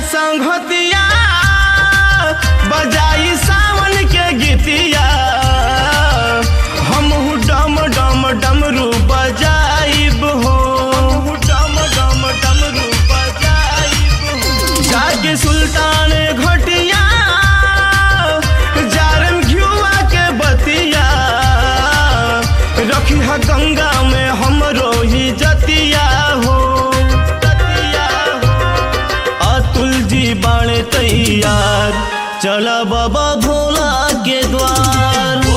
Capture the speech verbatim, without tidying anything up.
संगतिया बजाई सावन के गीतिया हम डम डम डमरू बजाइब हो डम डम डमरू बजाइब हो जाके सुल्तान घटिया जारम घुआ के बतिया रखी है गंगा में हमरो ही जतिया हो बाणे तैयार चला बाबा भोला के द्वार।